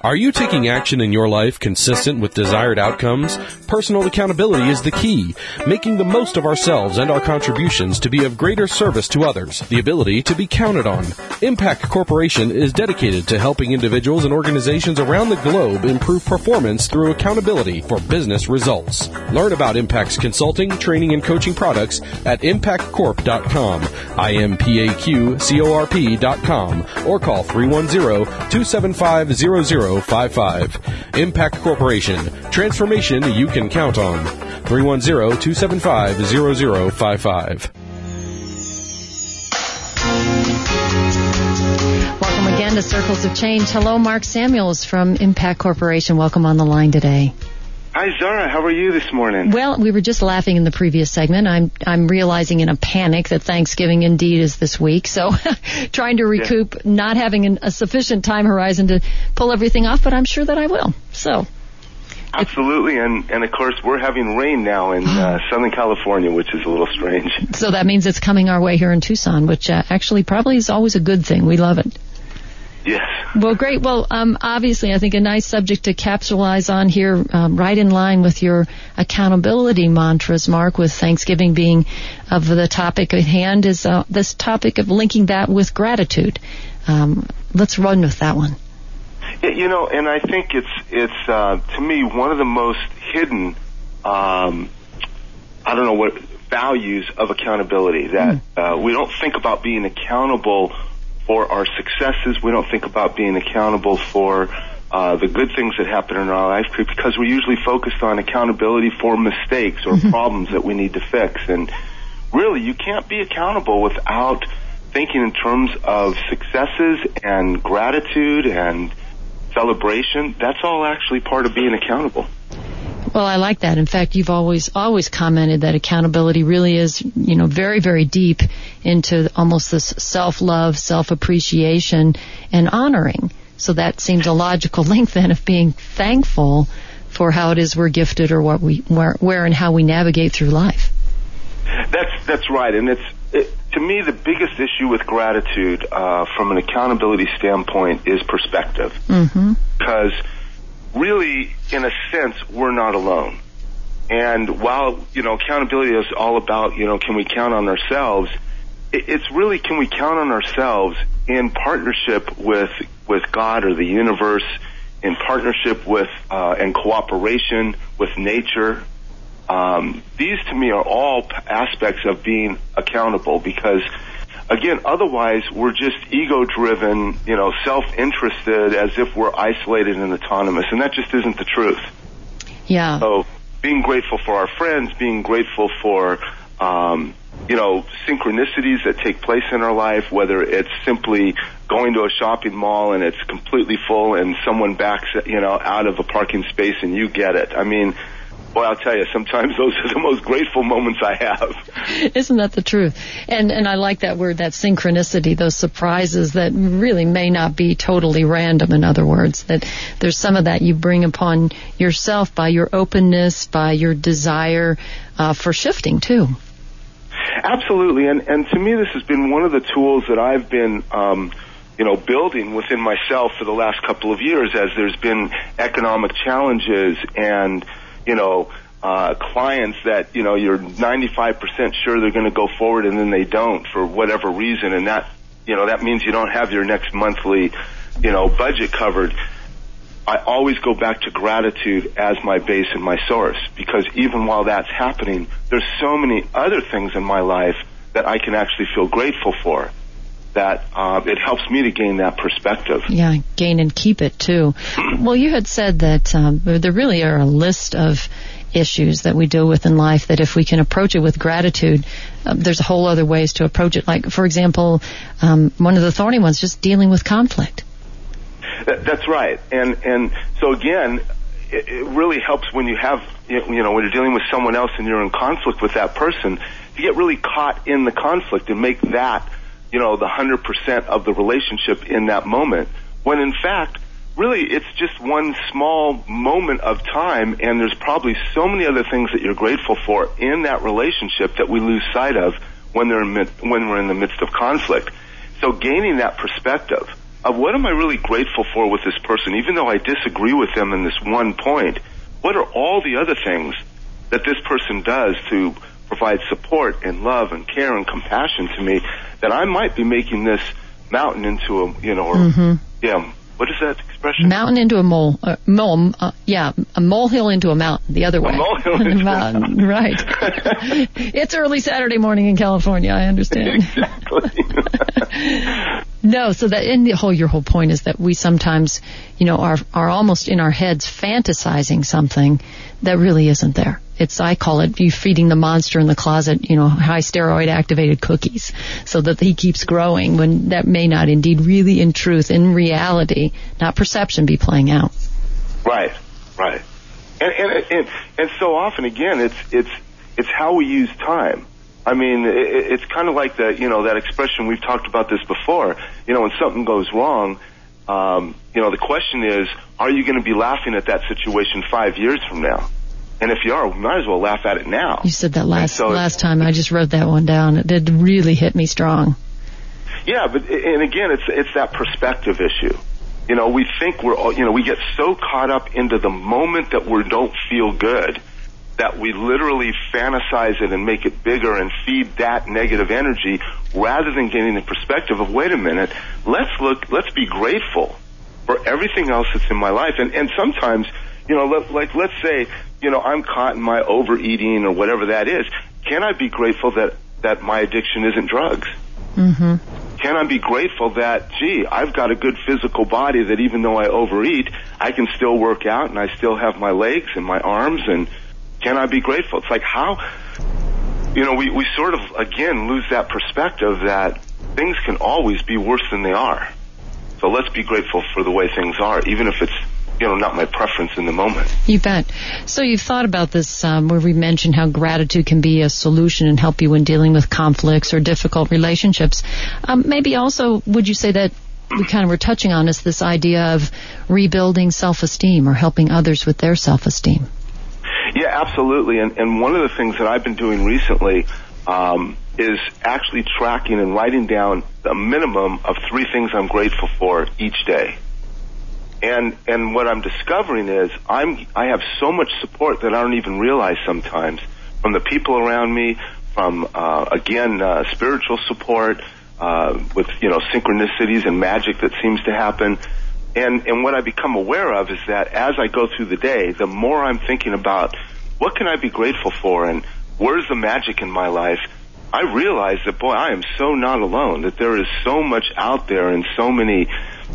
Are you taking action in your life consistent with desired outcomes? Personal accountability is the key, making the most of ourselves and our contributions to be of greater service to others, the ability to be counted on. Impact Corporation is dedicated to helping individuals and organizations around the globe improve performance through accountability for business results. Learn about Impact's consulting, training, and coaching products at impactcorp.com, IMPAQCORP.com, or call 310-275-0055. Impact Corporation. Transformation you can count on. 310-275-0055. Welcome again to Circles of Change. Hello, Mark Samuels from Impact Corporation. Welcome on the line today. Hi, Zara. How are you this morning? Well, we were just laughing in the previous segment. I'm realizing in a panic that Thanksgiving indeed is this week, so trying to recoup, not having a sufficient time horizon to pull everything off, but I'm sure that I will. So. Absolutely, and of course we're having rain now in Southern California, which is a little strange. So that means it's coming our way here in Tucson, which actually probably is always a good thing. We love it. Yes. Well, great. Well, obviously, I think a nice subject to capitalize on here, right in line with your accountability mantras, Mark, with Thanksgiving being of the topic at hand, is this topic of linking that with gratitude. Let's run with that one. Yeah, you know, and I think it's to me one of the most hidden, values of accountability, that we don't think about being accountable for our successes. We don't think about being accountable for the good things that happen in our life, because we're usually focused on accountability for mistakes or problems that we need to fix. And really, you can't be accountable without thinking in terms of successes and gratitude and celebration. That's all actually part of being accountable. Well, I like that. In fact, you've always commented that accountability really is, very, very deep into almost this self-love, self-appreciation, and honoring. So that seems a logical link then of being thankful for how it is we're gifted, or where and how we navigate through life. That's right, and to me, the biggest issue with gratitude from an accountability standpoint is perspective. Because really, in a sense, we're not alone. And while, accountability is all about, can we count on ourselves, it's really, can we count on ourselves in partnership with God or the universe, in partnership with and cooperation with nature. These, to me, are all aspects of being accountable, because, again, otherwise we're just ego-driven, self-interested, as if we're isolated and autonomous, and that just isn't the truth. Yeah. So being grateful for our friends, being grateful for, synchronicities that take place in our life, whether it's simply going to a shopping mall and it's completely full and someone backs, out of a parking space and you get it. I mean, boy, I'll tell you, sometimes those are the most grateful moments I have. Isn't that the truth? And I like that word, that synchronicity, those surprises that really may not be totally random, in other words, that there's some of that you bring upon yourself by your openness, by your desire for shifting, too. Absolutely, and to me this has been one of the tools that I've been building within myself for the last couple of years, as there's been economic challenges and clients that, you're 95% sure they're going to go forward and then they don't for whatever reason. And that means you don't have your next monthly, budget covered. I always go back to gratitude as my base and my source, because even while that's happening, there's so many other things in my life that I can actually feel grateful for, that it helps me to gain that perspective. Yeah, gain and keep it, too. Well, you had said that there really are a list of issues that we deal with in life that if we can approach it with gratitude, there's a whole other ways to approach it. Like, for example, one of the thorny ones, just dealing with conflict. That's right. And so, again, it really helps when you have, when you're dealing with someone else and you're in conflict with that person, to get really caught in the conflict and make that, the 100% of the relationship in that moment, when in fact, really it's just one small moment of time, and there's probably so many other things that you're grateful for in that relationship that we lose sight of when we're in the midst of conflict. So gaining that perspective what am I really grateful for with this person, even though I disagree with them in this one point? What are all the other things that this person does to provide support and love and care and compassion to me that I might be making this mountain into a, what is that expression? Mountain into a mole. A molehill into a mountain, the other way. A molehill into a mountain. Right. It's early Saturday morning in California, I understand. Exactly. No, so that your whole point is that we sometimes, are almost in our heads fantasizing something that really isn't there. I call it you feeding the monster in the closet, high steroid activated cookies, so that he keeps growing when that may not indeed really in truth, in reality, not perception, be playing out. Right. And so often, again, it's how we use time. I mean, it's kind of like that expression, we've talked about this before, when something goes wrong, the question is, are you going to be laughing at that situation 5 years from now? And if you are, we might as well laugh at it now. You said that last time. I just wrote that one down. It did really hit me strong. Yeah, and again, it's that perspective issue. We think we get so caught up into the moment that we don't feel good that we literally fantasize it and make it bigger and feed that negative energy rather than getting the perspective of, wait a minute, let's be grateful for everything else that's in my life. And sometimes, let's say, I'm caught in my overeating or whatever that is. Can I be grateful that my addiction isn't drugs? Mm-hmm. Can I be grateful that, I've got a good physical body that even though I overeat, I can still work out and I still have my legs and my arms, and can I be grateful? It's like how, we sort of, again, lose that perspective that things can always be worse than they are. So let's be grateful for the way things are, even if it's, not my preference in the moment. You bet. So you've thought about this where we mentioned how gratitude can be a solution and help you when dealing with conflicts or difficult relationships. Maybe also, would you say that we kind of were touching on this idea of rebuilding self-esteem or helping others with their self-esteem? Yeah, absolutely. And one of the things that I've been doing recently is actually tracking and writing down a minimum of 3 things I'm grateful for each day. And what I'm discovering is I have so much support that I don't even realize sometimes from the people around me, from spiritual support with synchronicities and magic that seems to happen. And what I become aware of is that as I go through the day, the more I'm thinking about what can I be grateful for and where's the magic in my life, I realize that, boy, I am so not alone, that there is so much out there and so many,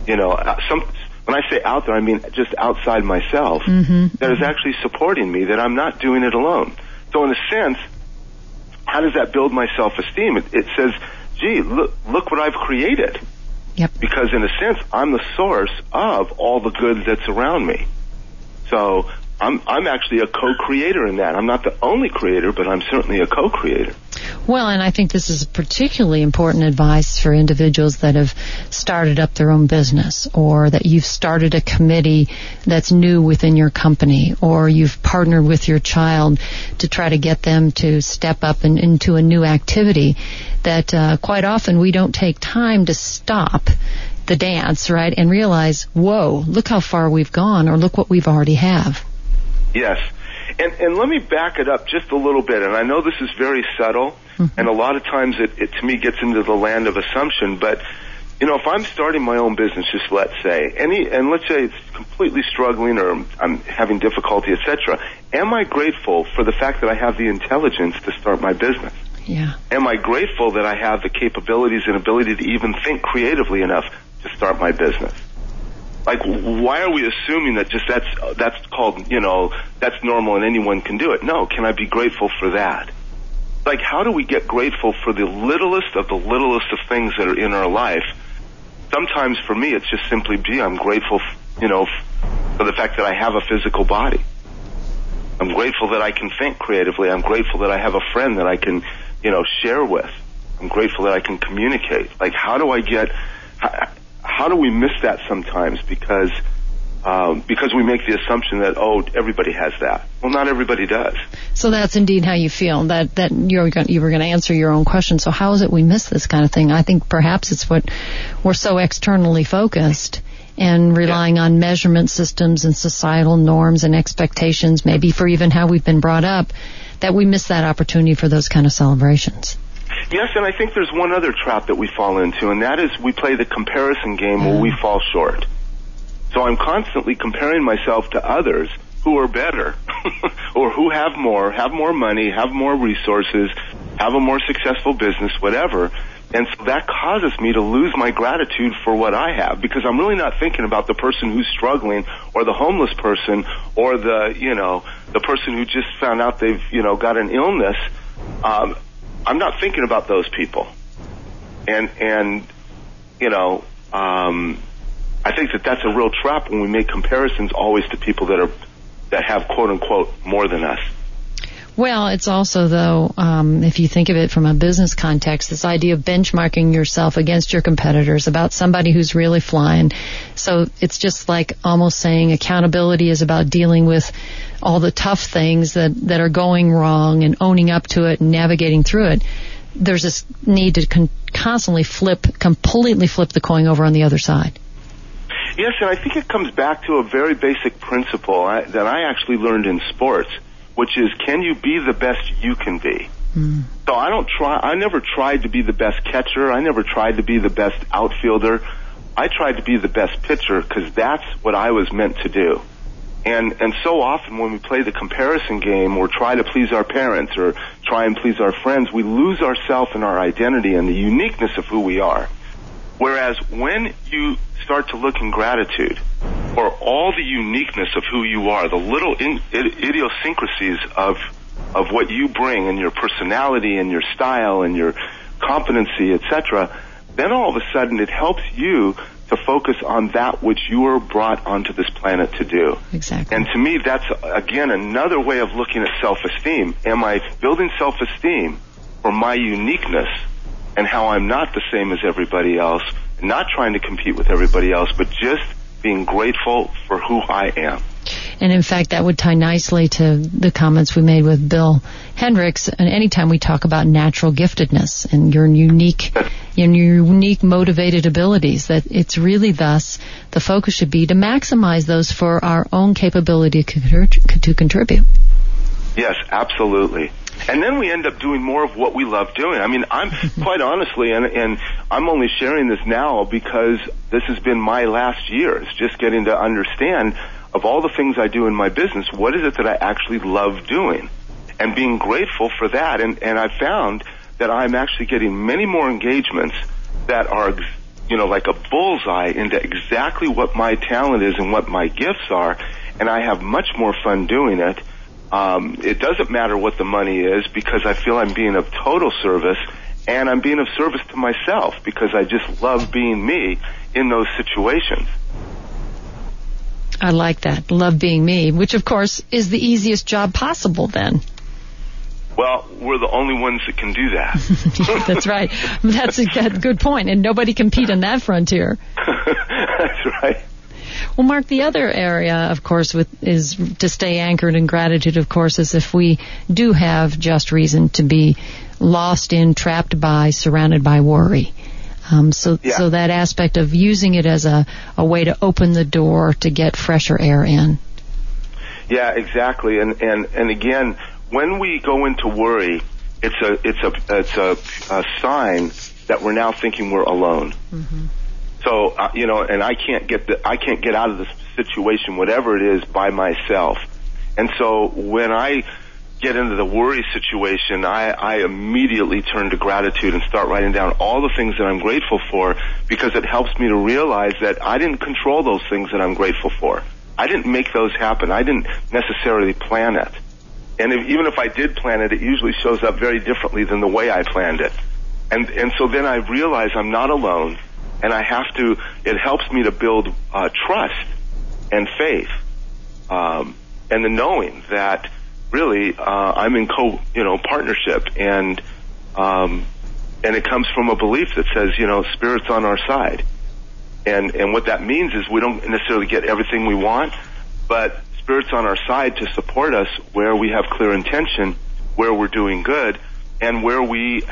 when I say out there, I mean just outside myself, that is actually supporting me, that I'm not doing it alone. So in a sense, how does that build my self-esteem? It says, look what I've created. Yep. Because in a sense, I'm the source of all the good that's around me. So I'm actually a co-creator in that. I'm not the only creator, but I'm certainly a co-creator. Well, and I think this is particularly important advice for individuals that have started up their own business, or that you've started a committee that's new within your company, or you've partnered with your child to try to get them to step up into a new activity, that quite often we don't take time to stop the dance, right, and realize, whoa, look how far we've gone, or look what we've already have. Yes. And let me back it up just a little bit. And I know this is very subtle, and a lot of times it to me gets into the land of assumption. But, if I'm starting my own business, just let's say, and let's say it's completely struggling or I'm having difficulty, etc., am I grateful for the fact that I have the intelligence to start my business? Yeah. Am I grateful that I have the capabilities and ability to even think creatively enough to start my business? Like, why are we assuming that just that's called, that's normal and anyone can do it? No, can I be grateful for that? Like, how do we get grateful for the littlest of things that are in our life? Sometimes for me, it's just simply, I'm grateful, for the fact that I have a physical body. I'm grateful that I can think creatively. I'm grateful that I have a friend that I can, share with. I'm grateful that I can communicate. Like, how do we miss that sometimes? Because because we make the assumption that, everybody has that. Well, not everybody does. So that's indeed how you feel, that you were going to answer your own question. So how is it we miss this kind of thing? I think perhaps it's what we're so externally focused and relying on measurement systems and societal norms and expectations, maybe for even how we've been brought up, that we miss that opportunity for those kind of celebrations. Yes, and I think there's one other trap that we fall into, and that is we play the comparison game where we fall short. So I'm constantly comparing myself to others who are better or who have more money, have more resources, have a more successful business, whatever. And so that causes me to lose my gratitude for what I have, because I'm really not thinking about the person who's struggling or the homeless person or the person who just found out they've, got an illness. I'm not thinking about those people. And I think that that's a real trap when we make comparisons always to people that have quote unquote more than us. Well, it's also, though, if you think of it from a business context, this idea of benchmarking yourself against your competitors, about somebody who's really flying. So it's just like almost saying accountability is about dealing with all the tough things that are going wrong and owning up to it and navigating through it. There's this need to constantly completely flip the coin over on the other side. Yes, and I think it comes back to a very basic principle that I actually learned in sports, which is, can you be the best you can be? So I never tried to be the best catcher. I never tried to be the best outfielder. I tried to be the best pitcher because that's what I was meant to do. And so often when we play the comparison game or try to please our parents or try and please our friends, we lose ourselves and our identity and the uniqueness of who we are. Whereas when you start to look in gratitude for all the uniqueness of who you are, the little idiosyncrasies of what you bring and your personality and your style and your competency, etc., then all of a sudden it helps you to focus on that which you were brought onto this planet to do. Exactly. And to me, that's, again, another way of looking at self-esteem. Am I building self-esteem for my uniqueness and how I'm not the same as everybody else, not trying to compete with everybody else, but just being grateful for who I am? And in fact, that would tie nicely to the comments we made with Bill Hendricks. And anytime we talk about natural giftedness and your unique motivated abilities, that it's really thus the focus should be to maximize those for our own capability to contribute. Yes, absolutely. And then we end up doing more of what we love doing. I mean, I'm quite honestly, and I'm only sharing this now because this has been my last years, just getting to understand of all the things I do in my business, what is it that I actually love doing? And being grateful for that. And I found that I'm actually getting many more engagements that are, like a bullseye into exactly what my talent is and what my gifts are. And I have much more fun doing it. It doesn't matter what the money is because I feel I'm being of total service, and I'm being of service to myself because I just love being me in those situations. I like that. Love being me, which of course is the easiest job possible then. Well, we're the only ones that can do that. That's right. That's a good point. And nobody compete on that frontier. That's right. Well, Mark, the other area, of course, is to stay anchored in gratitude, of course, is if we do have just reason to be lost in, trapped by, surrounded by worry. So that aspect of using it as a way to open the door to get fresher air in. Yeah, exactly. And again, when we go into worry, it's a sign that we're now thinking we're alone. Mm-hmm. So and I can't get out of this situation, whatever it is, by myself. And so when I get into the worry situation, I immediately turn to gratitude and start writing down all the things that I'm grateful for, because it helps me to realize that I didn't control those things that I'm grateful for. I didn't make those happen. I didn't necessarily plan it. And even if I did plan it, it usually shows up very differently than the way I planned it. And so then I realize I'm not alone, and it helps me to build trust and faith, and the knowing that really I'm in partnership, and it comes from a belief that says, Spirit's on our side. And what that means is we don't necessarily get everything we want, but Spirit's on our side to support us where we have clear intention, where we're doing good, and where we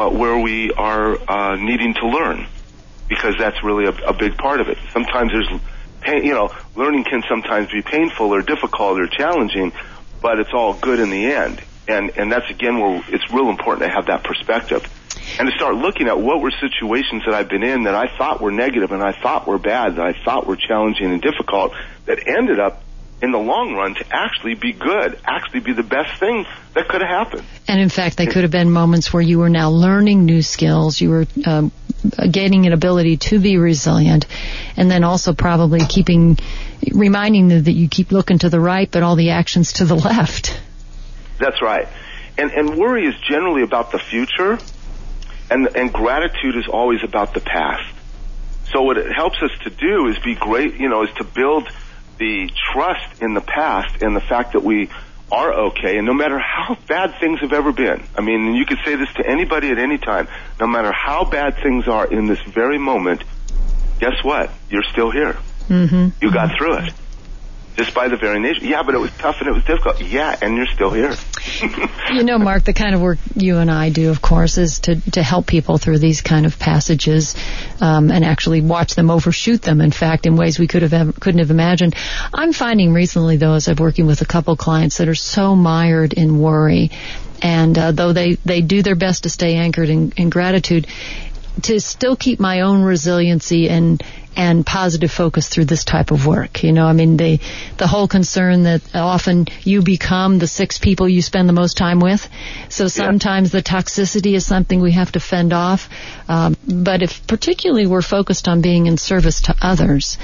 are needing to learn, because that's really a big part of it. Sometimes there's pain, learning can sometimes be painful or difficult or challenging, but it's all good in the end. And that's, again, where it's real important to have that perspective. And to start looking at what were situations that I've been in that I thought were negative and I thought were bad, that I thought were challenging and difficult, that ended up in the long run to actually be good, actually be the best thing that could have happened. And in fact, they could have been moments where you were now learning new skills, you were gaining an ability to be resilient, and then also probably reminding them that you keep looking to the right, but all the actions to the left. That's right. And worry is generally about the future, and gratitude is always about the past. So what it helps us to do is be great, is to build the trust in the past and the fact that we are okay, and no matter how bad things have ever been. I mean, you could say this to anybody at any time. No matter how bad things are in this very moment, guess what? You're still here. Mm-hmm. You got through it. Just by the very nature. Yeah, but it was tough and it was difficult. Yeah, and you're still here. Mark, the kind of work you and I do, of course, is to help people through these kind of passages and actually watch them overshoot them, in fact, in ways we couldn't have imagined. I'm finding recently, though, as I'm working with a couple clients that are so mired in worry, and though they do their best to stay anchored in gratitude, to still keep my own resiliency and positive focus through this type of work. The whole concern that often you become the 6 people you spend the most time with. So sometimes the toxicity is something we have to fend off. But if particularly we're focused on being in service to others,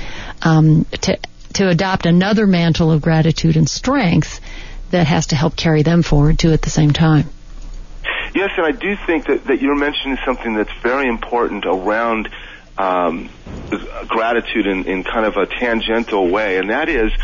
to adopt another mantle of gratitude and strength that has to help carry them forward too at the same time. Yes, and I do think that you're mentioning something that's very important around gratitude in kind of a tangential way, and that is,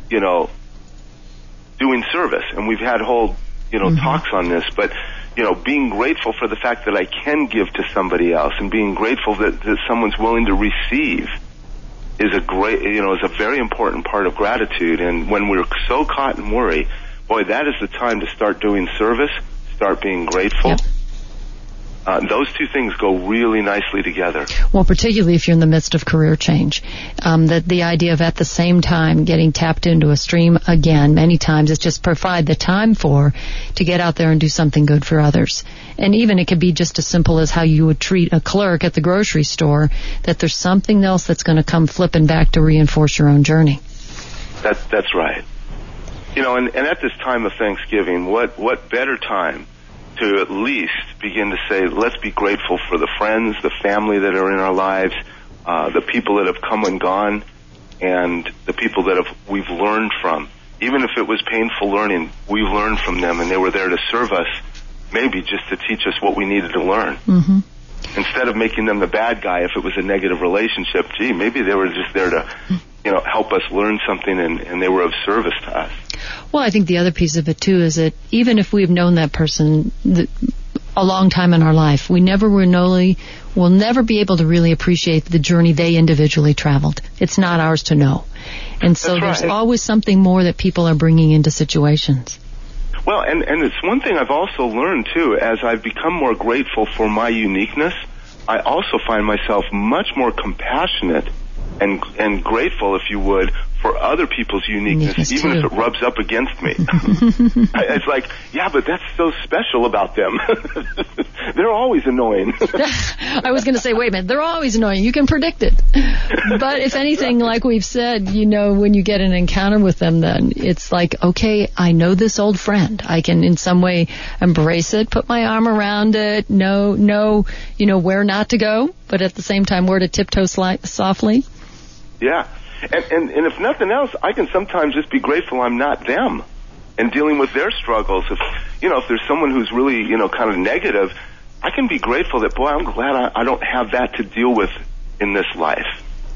doing service. And we've had whole, talks on this, but, being grateful for the fact that I can give to somebody else, and being grateful that someone's willing to receive is a very important part of gratitude. And when we're so caught in worry, boy, that is the time to start doing service, start being grateful. Yep. Those two things go really nicely together. Well, particularly if you're in the midst of career change. That the idea of at the same time getting tapped into a stream again, many times it's just provide the time to get out there and do something good for others. And even it could be just as simple as how you would treat a clerk at the grocery store, that there's something else that's going to come flipping back to reinforce your own journey. That's right. And at this time of Thanksgiving, what better time to at least begin to say, let's be grateful for the friends, the family that are in our lives, the people that have come and gone, and the people that we've learned from. Even if it was painful learning, we learned from them, and they were there to serve us, maybe just to teach us what we needed to learn. Mm-hmm. Instead of making them the bad guy if it was a negative relationship, maybe they were just there to help us learn something, and they were of service to us. Well, I think the other piece of it, too, is that even if we've known that person a long time in our life, we'll never be able to really appreciate the journey they individually traveled. It's not ours to know. And so there's always something more that people are bringing into situations. Well, and it's one thing I've also learned, too, as I've become more grateful for my uniqueness, I also find myself much more compassionate and grateful, if you would, for other people's uniqueness, even if it rubs up against me. It's like, yeah, but that's so special about them. They're always annoying. I was going to say, wait a minute, they're always annoying. You can predict it. But if anything, like we've said, when you get an encounter with them, then it's like, okay, I know this old friend. I can in some way embrace it, put my arm around it, know, where not to go, but at the same time, where to tiptoe softly. Yeah. And if nothing else, I can sometimes just be grateful I'm not them and dealing with their struggles. If there's someone who's really, kind of negative, I can be grateful that, boy, I'm glad I don't have that to deal with in this life.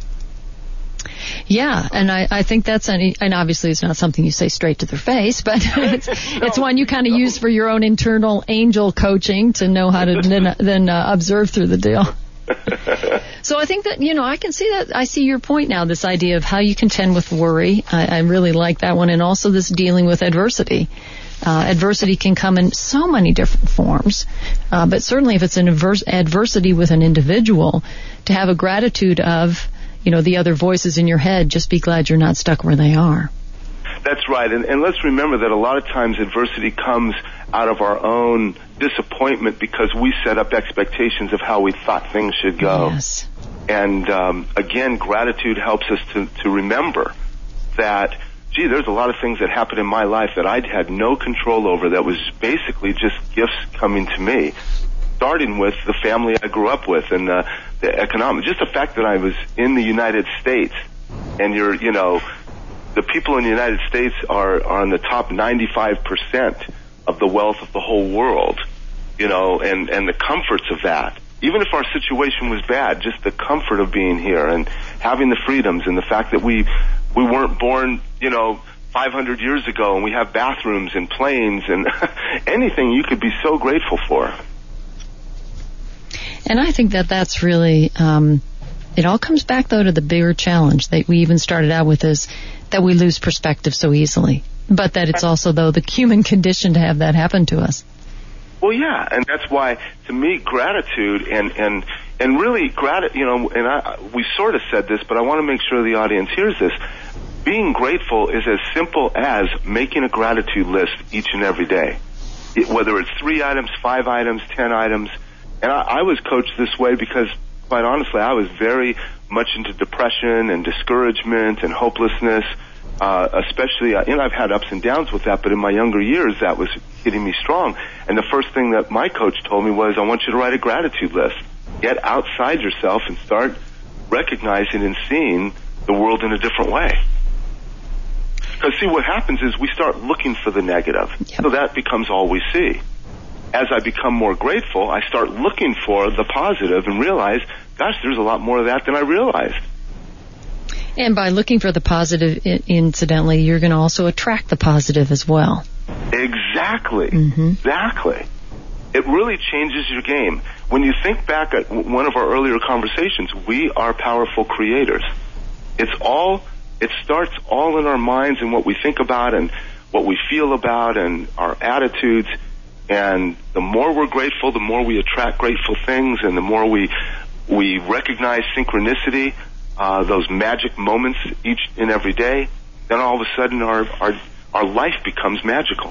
Yeah, and I think that's, and obviously it's not something you say straight to their face, but it's one you kind of use for your own internal angel coaching to know how to then observe through the deal. So I think that, I can see that. I see your point now, this idea of how you contend with worry. I really like that one. And also this dealing with adversity. Adversity can come in so many different forms. But certainly if it's an adversity with an individual, to have a gratitude of, the other voices in your head, just be glad you're not stuck where they are. That's right. And let's remember that a lot of times adversity comes out of our own disappointment because we set up expectations of how we thought things should go. Yes. And again, gratitude helps us to remember that, gee, there's a lot of things that happened in my life that I'd had no control over, that was basically just gifts coming to me, starting with the family I grew up with and the economic, just the fact that I was in the United States, and the people in the United States are on the top 95% of the wealth of the whole world, and the comforts of that. Even if our situation was bad, just the comfort of being here and having the freedoms and the fact that we weren't born, 500 years ago, and we have bathrooms and planes and anything you could be so grateful for. And I think that that's really, it all comes back, though, to the bigger challenge that we even started out with, is that we lose perspective so easily. But that it's also, though, the human condition to have that happen to us. Well, yeah, and that's why, to me, gratitude and really we sort of said this, but I want to make sure the audience hears this. Being grateful is as simple as making a gratitude list each and every day, whether it's 3 items, 5 items, 10 items. And I was coached this way because, quite honestly, I was very much into depression and discouragement and hopelessness, especially, I've had ups and downs with that, but in my younger years, that was hitting me strong. And the first thing that my coach told me was, I want you to write a gratitude list. Get outside yourself and start recognizing and seeing the world in a different way. Because, see, what happens is we start looking for the negative. Yep. So that becomes all we see. As I become more grateful, I start looking for the positive and realize, gosh, there's a lot more of that than I realized. And by looking for the positive, incidentally, you're going to also attract the positive as well. Exactly. Mm-hmm. Exactly. It really changes your game. When you think back at one of our earlier conversations, we are powerful creators. It starts all in our minds and what we think about and what we feel about and our attitudes. And the more we're grateful, the more we attract grateful things, and the more we recognize synchronicity, those magic moments each and every day, then all of a sudden our life becomes magical.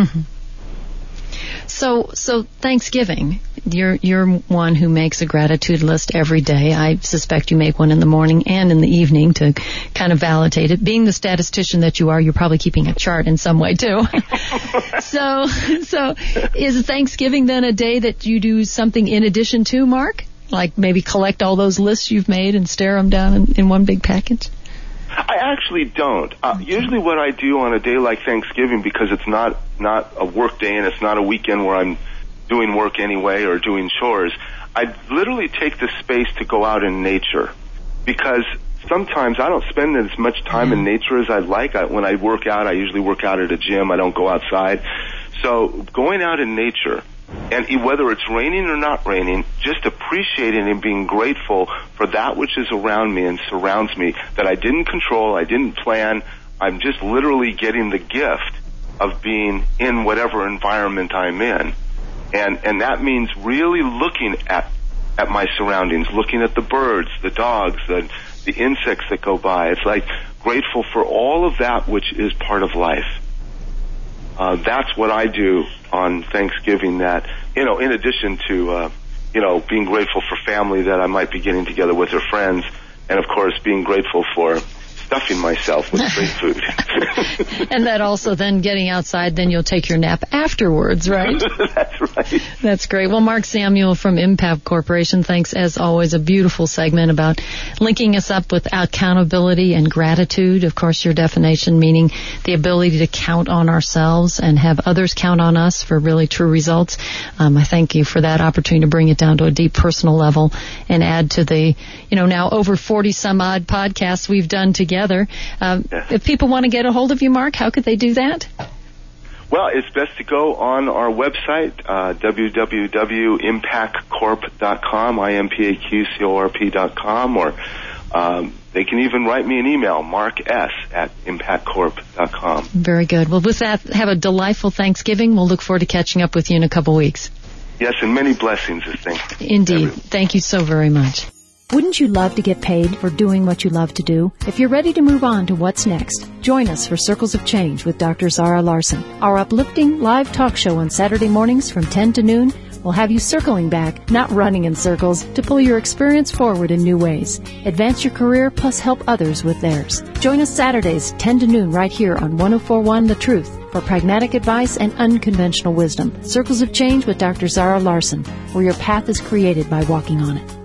So Thanksgiving, you're one who makes a gratitude list every day. I suspect you make one in the morning and in the evening to kind of validate it. Being the statistician that you are, you're probably keeping a chart in some way too. So is Thanksgiving then a day that you do something in addition to, Mark? Like maybe collect all those lists you've made and stare them down in one big package? I actually don't. Usually what I do on a day like Thanksgiving, because it's not a work day and it's not a weekend where I'm doing work anyway or doing chores, I literally take the space to go out in nature, because sometimes I don't spend as much time in nature as I'd like. When I work out, I usually work out at a gym. I don't go outside. So going out in nature, and whether it's raining or not raining, just appreciating and being grateful for that which is around me and surrounds me that I didn't control, I didn't plan. I'm just literally getting the gift of being in whatever environment I'm in. And that means really looking at my surroundings, looking at the birds, the dogs, the insects that go by. It's like grateful for all of that which is part of life. That's what I do on Thanksgiving, that, in addition to, being grateful for family that I might be getting together with, or friends, and of course being grateful for stuffing myself with great food. And that also then getting outside, then you'll take your nap afterwards, right? That's right. That's great. Well, Mark Samuel from Impact Corporation, thanks as always. A beautiful segment about linking us up with accountability and gratitude. Of course, your definition meaning the ability to count on ourselves and have others count on us for really true results. I thank you for that opportunity to bring it down to a deep personal level and add to the, now over 40 some odd podcasts we've done together. If people want to get a hold of you, Mark, how could they do that? Well, it's best to go on our website, www.impactcorp.com, IMPAQCORP.com, or they can even write me an email, marks@impactcorp.com. Very good. Well, with that, have a delightful Thanksgiving. We'll look forward to catching up with you in a couple weeks. Yes, and many blessings this thing. Indeed. Thank you so very much. Wouldn't you love to get paid for doing what you love to do? If you're ready to move on to what's next, join us for Circles of Change with Dr. Zara Larson. Our uplifting live talk show on Saturday mornings from 10 to noon will have you circling back, not running in circles, to pull your experience forward in new ways. Advance your career plus help others with theirs. Join us Saturdays, 10 to noon, right here on 104.1 The Truth for pragmatic advice and unconventional wisdom. Circles of Change with Dr. Zara Larson, where your path is created by walking on it.